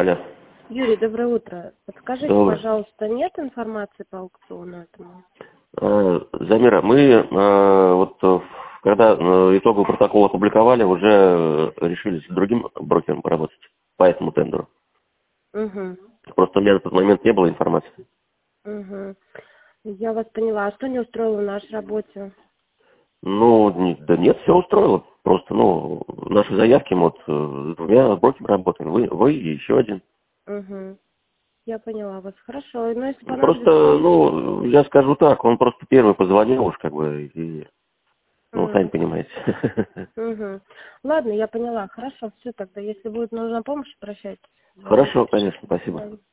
Алло. Юрий, доброе утро. Подскажите, Доброе. пожалуйста, нет информации по аукциону этому? Замира, мы когда итоговый протокол опубликовали, уже решили с другим брокером поработать по этому тендеру. Угу. Просто у меня на тот момент не было информации. Угу. Я вас поняла. А что не устроило в нашей работе? Да нет, все устроило. Просто, наши заявки, мы с двумя брокерами работаем. Вы и еще один. Угу. Я поняла вас. Хорошо. Но если понадобится... Просто, я скажу так, он просто первый позвонил уж, и, сами понимаете. Угу. Ладно, я поняла. Хорошо, все тогда. Если будет нужна помощь, обращайтесь. Хорошо, Звоните. конечно, спасибо.